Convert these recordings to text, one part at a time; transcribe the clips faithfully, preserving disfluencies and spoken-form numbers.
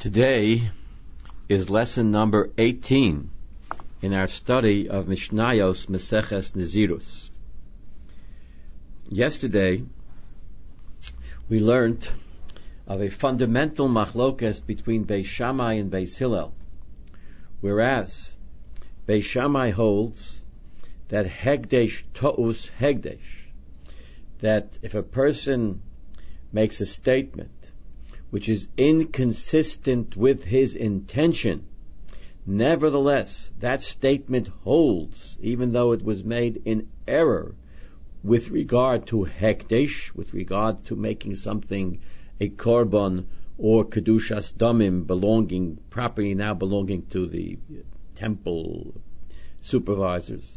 Today is lesson number eighteen in our study of Mishnayos Meseches Nezirus. Yesterday, we learned of a fundamental machlokes between Beis Shammai and Beis Hillel, whereas Beis Shammai holds that Hegdesh To'us Hegdesh, that if a person makes a statement which is inconsistent with his intention, nevertheless, that statement holds, even though it was made in error with regard to hekdesh, with regard to making something a korban or kedushas damim, belonging, property now belonging to the temple supervisors.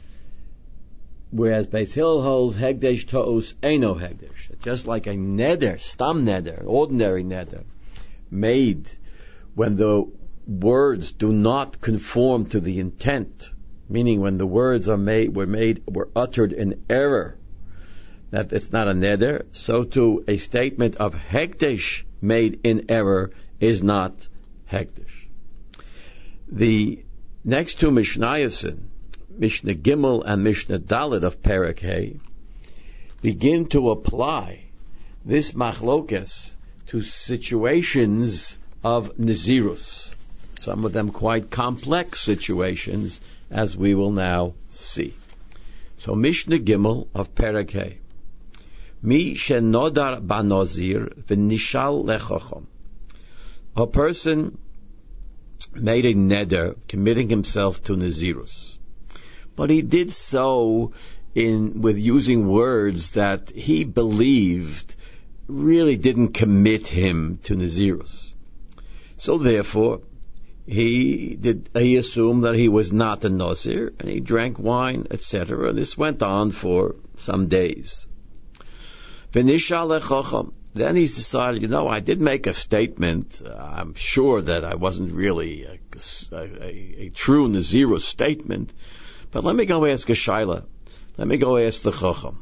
Whereas Beis Hillel holds hegdesh to'us eino hegdesh, just like a neder, stam neder, ordinary neder, made when the words do not conform to the intent, meaning when the words are made, were made, were uttered in error, that it's not a neder. So too, a statement of hekdesh made in error is not hekdesh. The next two Mishnayos, Mishnah Gimel and Mishnah Dalet of Perek Hay, begin to apply this machlokes to situations of Nezirus, some of them quite complex situations, as we will now see. So Mishnah Gimel of Perek Hay, Mi shenodar banozir v'nishal lechacham. A person made a neder, committing himself to Nezirus, but he did so in with using words that he believed really didn't commit him to Nezirus. So therefore, he did he assumed that he was not a Nazir, and he drank wine, et cetera. This went on for some days. Then he's decided, you know, I did make a statement. Uh, I'm sure that I wasn't really a, a, a, a true Nazirus statement, but let me go ask a Shaila. Let me go ask the Chacham.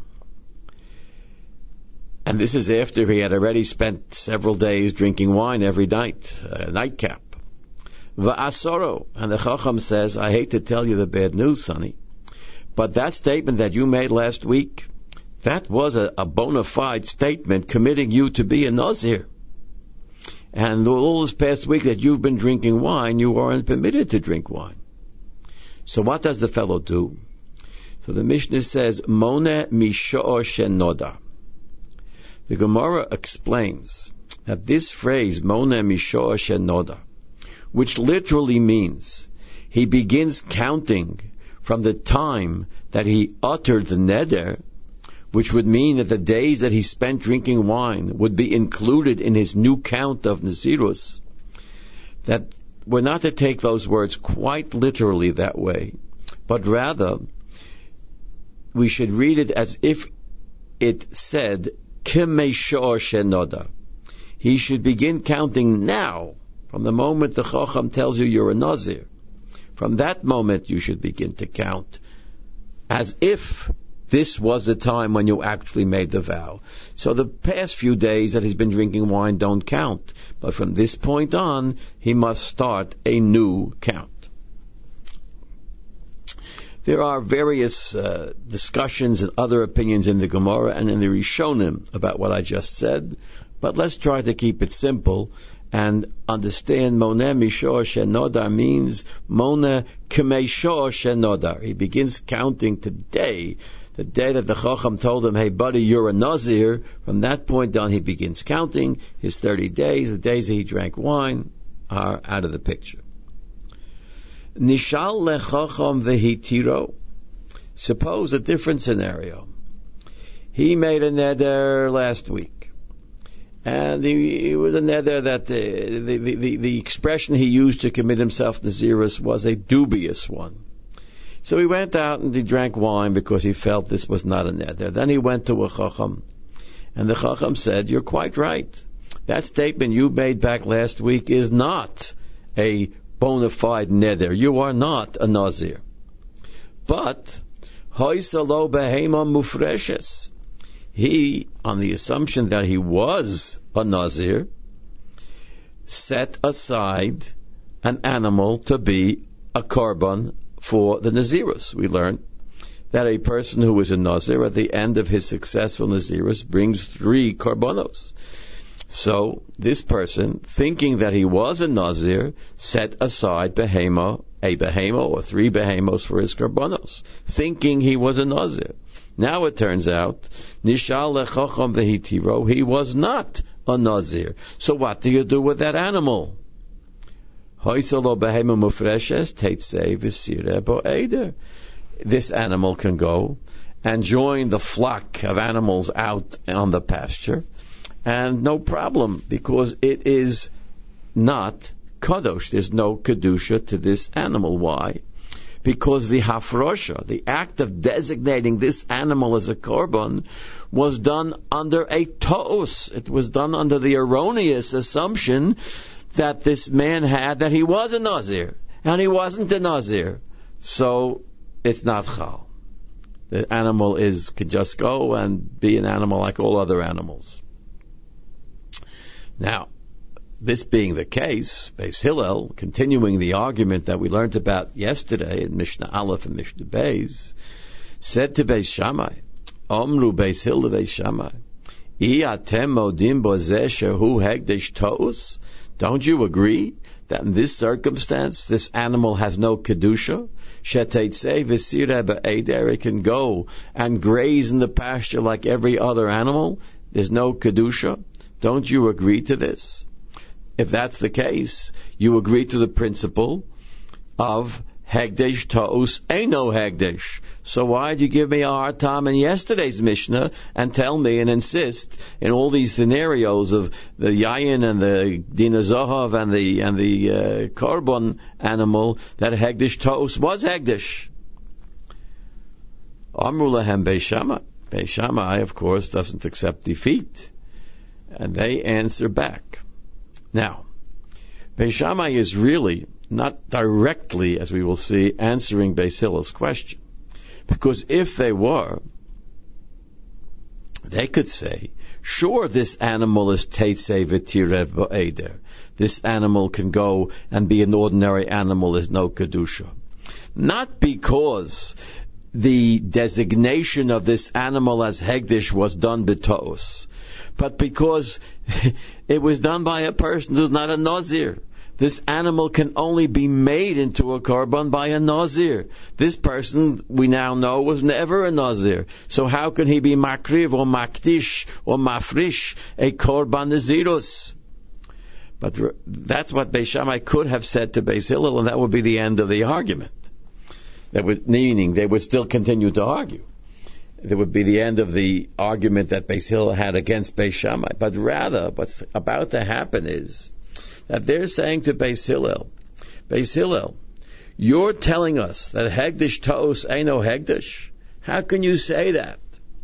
And this is after he had already spent several days drinking wine every night, a nightcap. Va'asoro, and the Chacham says, I hate to tell you the bad news, sonny, but that statement that you made last week, that was a, a bona fide statement committing you to be a Nazir. And all this past week that you've been drinking wine, you aren't permitted to drink wine. So what does the fellow do? So the Mishnah says, Mone misho'o shenoda. The Gemara explains that this phrase, Mone misho'o shenoda, which literally means he begins counting from the time that he uttered the neder, which would mean that the days that he spent drinking wine would be included in his new count of Nezirus, that we're not to take those words quite literally that way, but rather we should read it as if it said, K'meishor shenoda. He should begin counting now, from the moment the Chacham tells you you're a Nazir. From that moment you should begin to count, as if this was the time when you actually made the vow. So the past few days that he's been drinking wine don't count. But from this point on, he must start a new count. There are various uh, discussions and other opinions in the Gemara and in the Rishonim about what I just said. But let's try to keep it simple and understand Moneh Mishor Shenodar means Moneh K'meishor Shenodar. He begins counting today, the day that the Chacham told him, hey buddy, you're a Nazir. From that point on, he begins counting. His thirty days, the days that he drank wine, are out of the picture. Nishal lechacham vehitiro. Suppose a different scenario. He made a neder last week, and he, it was a neder that the, the, the, the expression he used to commit himself to Nazirus was a dubious one. So he went out and he drank wine because he felt this was not a neder. Then he went to a chacham, and the chacham said, you're quite right. That statement you made back last week is not a bona fide neder. You are not a Nazir. But, hoysalo behema mufreshes. He, on the assumption that he was a Nazir, set aside an animal to be a korban for the Nazirus. We learned that a person who is a Nazir at the end of his successful Nazirus brings three korbanos. So this person, thinking that he was a Nazir, set aside behema, a behema or three behemos for his korbanos, thinking he was a Nazir. Now it turns out, Nishal lechacham vehitiro, he was not a Nazir. So what do you do with that animal? This animal can go and join the flock of animals out on the pasture, and no problem, because it is not kadosh. There's no kedusha to this animal. Why? Because the hafrosha, the act of designating this animal as a korban, was done under a to'os. It was done under the erroneous assumption that this man had that he was a Nazir, and he wasn't a Nazir. So it's not chal. The animal is can just go and be an animal like all other animals. Now, this being the case, Beis Hillel, continuing the argument that we learned about yesterday in Mishnah Aleph and Mishnah Beis, said to Beis Shammai, Omru Beis Hillel Beis Shammai, I atem modim bozeh shehu hekdesh to'us? Don't you agree that in this circumstance, this animal has no kedusha? Sheteitzei v'sireh ba'eder, it can go and graze in the pasture like every other animal. There's no kedusha. Don't you agree to this? If that's the case, you agree to the principle of Hegdesh Ta'us Eino Hegdesh. So why did you give me a hard time in yesterday's Mishnah and tell me and insist in all these scenarios of the Yayin and the Dina Zohav and the and the uh, Korban animal that Hegdesh Ta'us was Hegdesh? Amru Lahem Beis Shammai. Beis Shammai, of course, doesn't accept defeat. And they answer back. Now, Beis Shammai is really not directly, as we will see, answering Beis Hillel's question. Because if they were, they could say, sure, this animal is Teitzei v'tirev ba'eder. This animal can go and be an ordinary animal, there's no Kedusha. Not because the designation of this animal as Hegdish was done b'to'os, but because it was done by a person who's not a Nazir. This animal can only be made into a korban by a Nazir. This person, we now know, was never a Nazir. So how can he be makriv or makdish or mafrish, a korban nazirus? But that's what Beis Shammai could have said to Beis Hillel, and that would be the end of the argument. That would, meaning they would still continue to argue. There would be the end of the argument that Beis Hillel had against Beis Shammai. But rather, what's about to happen is that they're saying to Beis Hillel, Beis Hillel, you're telling us that Hegdish Ta'us Eino Hegdish? How can you say that?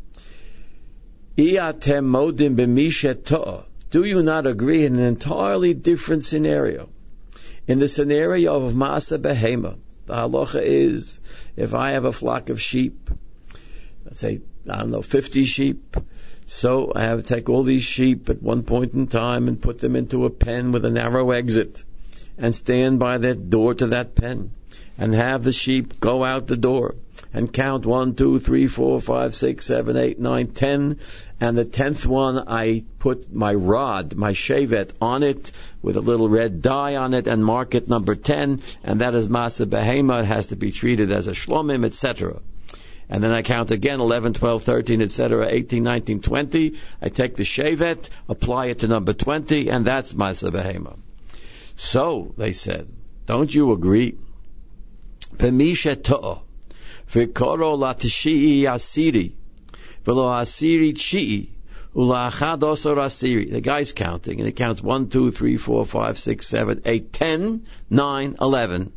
Iatem modim b'mishet to'ah. Do you not agree in an entirely different scenario? In the scenario of Masa Behema, the halacha is, if I have a flock of sheep, let's say, I don't know, fifty sheep, so I have to take all these sheep at one point in time and put them into a pen with a narrow exit and stand by that door to that pen and have the sheep go out the door and count one, two, three, four, five, six, seven, eight, nine, ten, and the tenth one I put my rod, my shevet on it with a little red dye on it and mark it number ten, and that is Masa Behema. It has to be treated as a shlomim, et cetera. And then I count again, eleven, twelve, thirteen, et cetera, eighteen, nineteen, twenty. I take the shevet, apply it to number twenty, and that's Masa Behema. So, they said, don't you agree? Pemisha to'ah, v'koro la t'shi'i asiri, v'lo asiri t'shi'i, ula achad osor asiri. The guy's counting, and he counts one, two, three, four, five, six, seven, eight, ten, nine, eleven.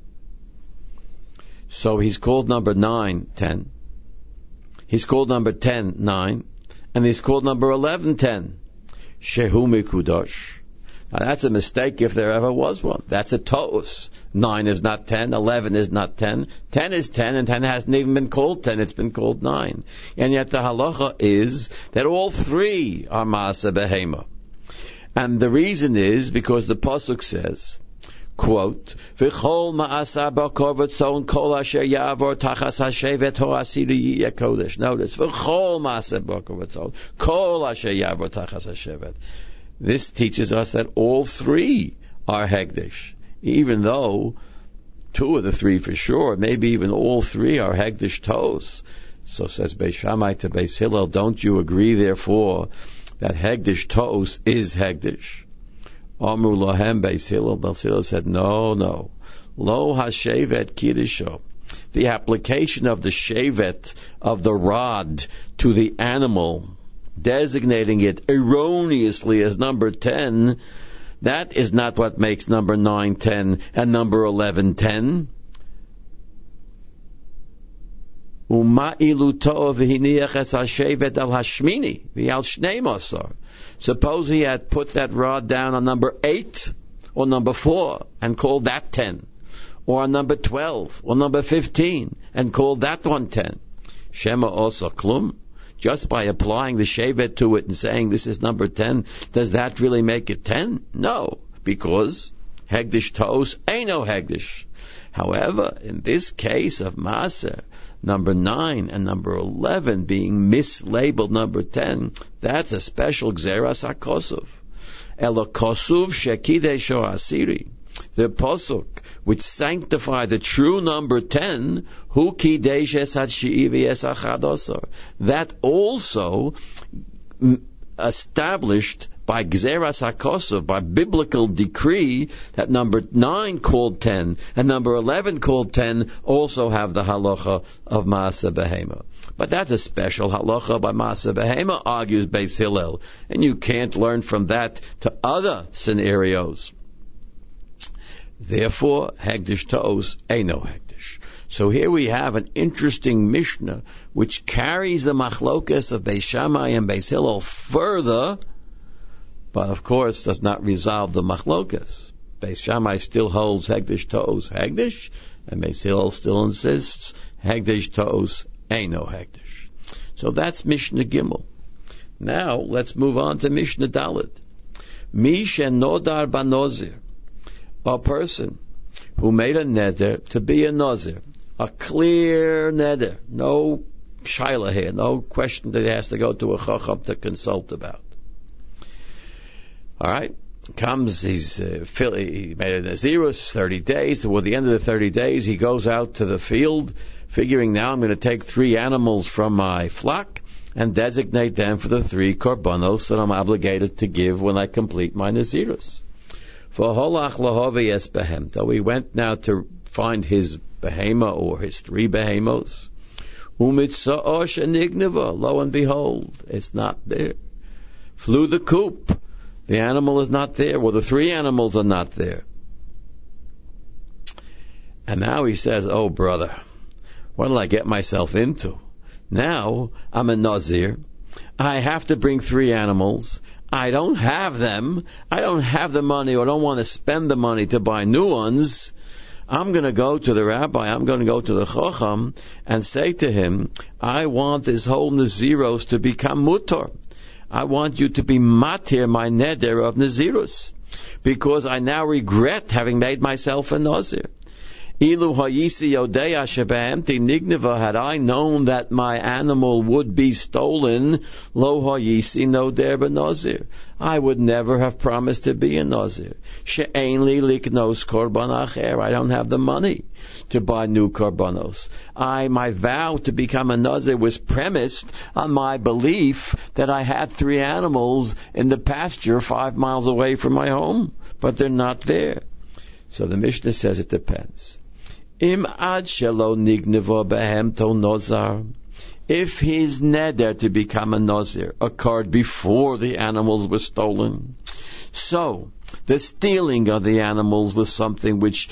So he's called number nine, ten. He's called number ten, nine, and he's called number eleven, ten. Shehu mikudosh. Now that's a mistake if there ever was one. That's a to'us. Nine is not ten, eleven is not ten. Ten is ten, and ten hasn't even been called ten, it's been called nine. And yet the halacha is that all three are Masa Behema. And the reason is because the pasuk says, quote, V'chol ma'asa b'kor v'tzon kol asher ya'avor tachas hashevet ho'asiri yakodesh. Notice, V'chol ma'asa b'kor v'tzon kol asher ya'avor tachas hashevet. This teaches us that all three are hegdish, even though two of the three for sure, maybe even all three are hegdish toes. So says Beis Shammai to Beis Hillel, don't you agree therefore that hegdish toes is hegdish? Amru lohem Beis Hillel. Beis Hillel said, no, no. Lo hashevet kiddisho. The application of the shevet, of the rod, to the animal, designating it erroneously as number ten, that is not what makes number nine ten and number eleven ten. Suppose he had put that rod down on number eight or number four and called that ten, or on number twelve or number fifteen and called that one ten. Shema also klum. Just by applying the shevet to it and saying this is number ten, does that really make it ten? No, because hegdish toos ain't no hegdish. However, in this case of Maaser, number nine and number eleven being mislabeled number ten, that's a special Gzeras HaKosuv. Elo Kosuv Shekidesho Asiri. The Posuk, which sanctified the true number ten, Hu Kideshes Hatshi'ivi Esachadosor. That also established by Gzeras HaKosuv, by biblical decree, that number nine called ten and number eleven called ten also have the halacha of Maaseh Behema. But that's a special halacha by Maaseh Behema, argues Beis Hillel, and you can't learn from that to other scenarios. Therefore, hegdish toos ain't no hegdish. So here we have an interesting Mishnah which carries the machlokas of Beis Shammai and Beis Hillel further, but of course does not resolve the machlokas. Beis Shammai still holds hegdish toos hegdish, and Beis Hillel still insists hegdish toos ain't no hegdish. So that's Mishnah Gimel. Now let's move on to Mishnah Dalet. Mi shenodar banozir. A person who made a neder to be a nazir, a clear neder, no shaila here, no question that he has to go to a chacham to consult about. All right, comes, he's uh, he made a nazirus, thirty days. Toward the end of the thirty days, he goes out to the field, figuring now I'm going to take three animals from my flock and designate them for the three korbanos that I'm obligated to give when I complete my nazirus. For holach lahovi es behemta, we went now to find his behema or his three behemos. Umitza'osh enigneva, lo and behold, it's not there. Flew the coop, the animal is not there. Well, the three animals are not there. And now he says, oh brother, what did I get myself into? Now I'm a nazir. I have to bring three animals. I don't have them. I don't have the money or don't want to spend the money to buy new ones. I'm going to go to the rabbi, I'm going to go to the chacham and say to him, I want this whole naziros to become mutar. I want you to be matir my neder of nazirus, because I now regret having made myself a nazir. Ilu hayisi yodeya shebehemti nigniva, had I known that my animal would be stolen, lo hayisi noder benazir, I would never have promised to be a nazir. She'ein li liknos korban acher, I don't have the money to buy new korbanos. I, my vow to become a nazir was premised on my belief that I had three animals in the pasture five miles away from my home, but they're not there. So the Mishnah says it depends. Im ad shelo nignevo behemto nozar. If his neder to become a nazir occurred before the animals were stolen, so the stealing of the animals was something which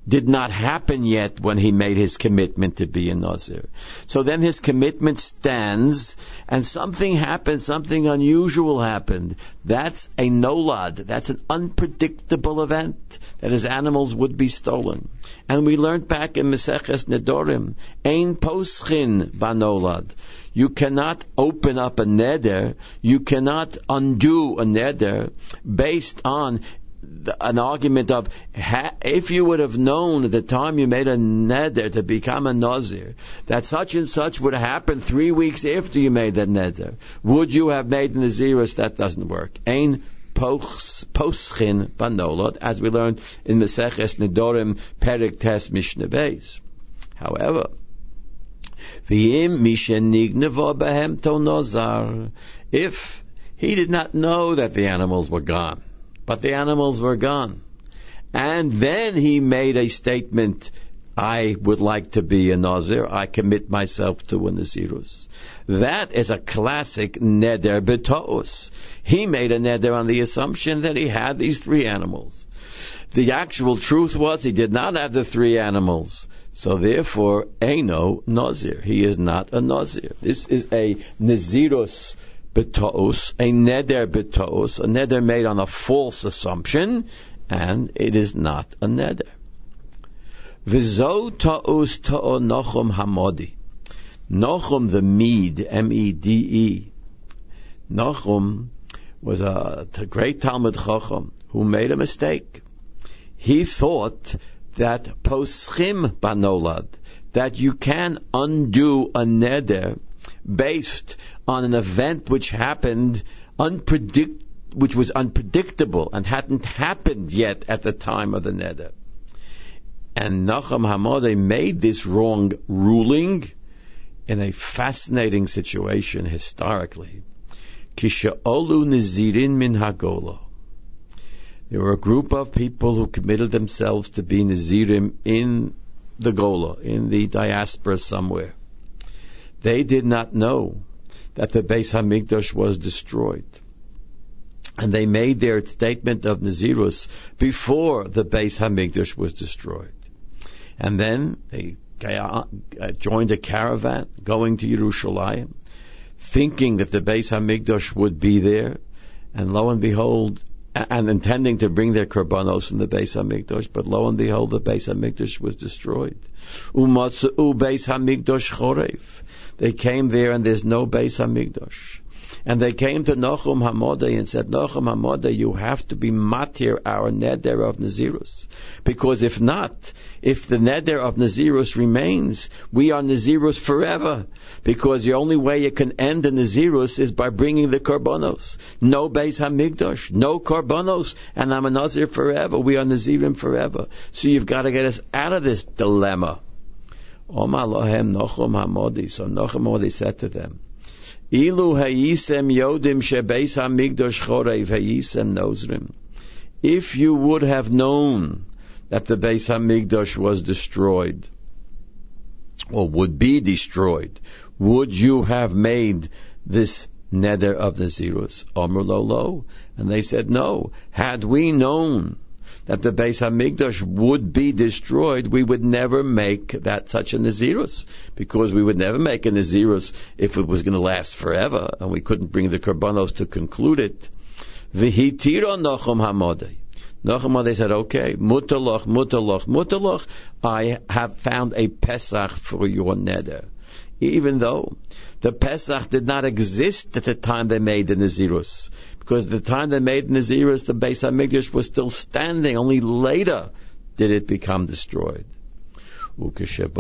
did not happen yet when he made his commitment to be a Nazir. So then his commitment stands, and something happened, something unusual happened. That's a nolad. That's an unpredictable event, that his animals would be stolen. And we learned back in Maseches Nedorim, Ein poschin banolad. You cannot open up a neder, you cannot undo a neder based on an argument of, ha, if you would have known at the time you made a neder to become a nazir, that such and such would happen three weeks after you made that neder, would you have made nazirus? That doesn't work. Ein poschin banolad, as we learned in Maseches Nedorim, Perek Tes Mishnah Beis. However, if he did not know that the animals were gone, but the animals were gone, and then he made a statement, I would like to be a Nazir, I commit myself to a Nazirus. That is a classic neder b'to'us. He made a neder on the assumption that he had these three animals. The actual truth was he did not have the three animals. So therefore, Eino Nazir. He is not a Nazir. This is a Nazirus b'to'us, a neder b'to'us, a neder made on a false assumption, and it is not a neder. V'zo ta'us ta'o Nochum Hamodi. Nochum the Mede, M E D E. Nochum was a, a great Talmud Chacham who made a mistake. He thought that poschim banolad, that you can undo a neder based on an event which happened unpredict, which was unpredictable and hadn't happened yet at the time of the neder. And Nochum Hamodi made this wrong ruling in a fascinating situation historically. Kishe'olu Nazirin min Hagola. There were a group of people who committed themselves to be Nazirim in the Gola, in the diaspora somewhere. They did not know that the Beis Hamikdash was destroyed. And they made their statement of Nazirus before the Beis Hamikdash was destroyed. And then they joined a caravan going to Yerushalayim, thinking that the Beis Hamikdash would be there, and lo and behold, and intending to bring their korbanos from the Beis Hamikdash, but lo and behold, the Beis Hamikdash was destroyed. Umatzu Beis Hamikdash chorev. They came there and there's no Beis Hamikdash. And they came to Nochum Hamodi and said, Nochum Hamodi, you have to be matir our neder of Nazirus. Because if not, if the neder of Nazirus remains, we are Nazirus forever. Because the only way you can end the Nazirus is by bringing the korbanos. No Beis Hamikdash, no korbanos, and I'm a Nazir forever. We are Nazirim forever. So you've got to get us out of this dilemma. Omar lohem Nochum Hamodi. So Nochum Hamodi said to them, Ilu hayisem yodim shebeis hamikdash chorev hayisem nozrim. If you would have known that the Beis Hamikdash was destroyed, or would be destroyed, would you have made this neder of Nazirus? Amr lo lo. And they said, no. Had we known that the Beis Hamikdash would be destroyed, we would never make that such a Nazirus, because we would never make a Nazirus if it was going to last forever, and we couldn't bring the korbanos to conclude it. V'hitiro Nochum Hamodi. Nochum Hamodi said, okay, mutaloch, mutaloch, mutaloch, I have found a Pesach for your neder. Even though the Pesach did not exist at the time they made the Nazirus. Because at the time they made Nazirus, the Beis Hamikdash was still standing. Only later did it become destroyed. When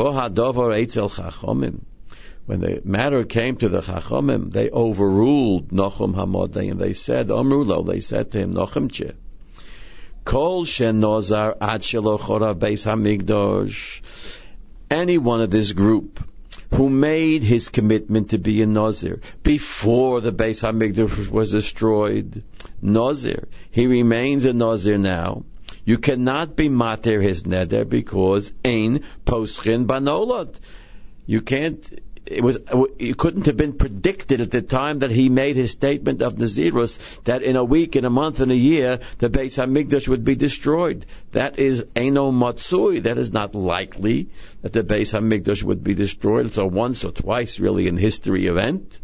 the matter came to the Chachomim, they overruled Nochum Hamodi, and they said, Omrulo, they said to him, Nochumche, Kol shenozar ad shelo chora Beis Hamikdash. Any one of this group who made his commitment to be a Nazir before the Beis Hamikdash was destroyed, Nazir, he remains a Nazir now. You cannot be mater his neder because ein poschin banolad. You can't it was it couldn't have been predicted at the time that he made his statement of Nazirus that in a week, in a month, in a year, the Beis Hamikdash would be destroyed. That is Eino Matsui. That is not likely that the Beis Hamikdash would be destroyed. It's a once or twice, really, in history event.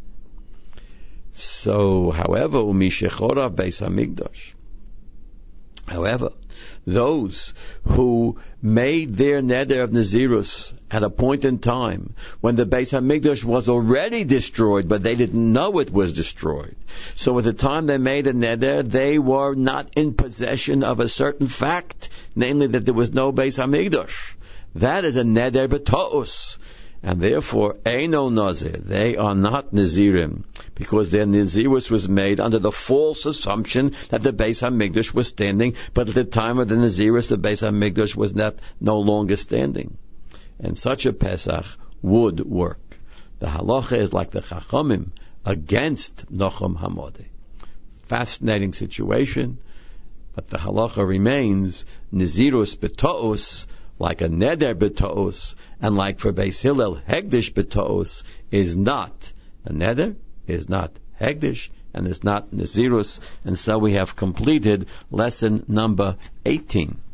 So, however, Umishechora Beis Hamikdash. However, those who made their neder of Nazirus at a point in time when the Beis Hamikdash was already destroyed, but they didn't know it was destroyed. So at the time they made a neder, they were not in possession of a certain fact, namely that there was no Beis Hamikdash. That is a neder b'to'us. And therefore, Eino Nazir, they are not Nazirim, because their Nazirus was made under the false assumption that the Beis HaMikdash was standing, but at the time of the Nazirus, the Beis HaMikdash was not, no longer standing. And such a Pesach would work. The halacha is like the Chachamim against Nochum Hamodi. Fascinating situation, but the halacha remains Nazirus b'to'us, like a neder b'to'us, and like for Beis Hillel, hegdish b'to'us is not a neder, is not hegdish, and is not nazirus. And so we have completed lesson number eighteen.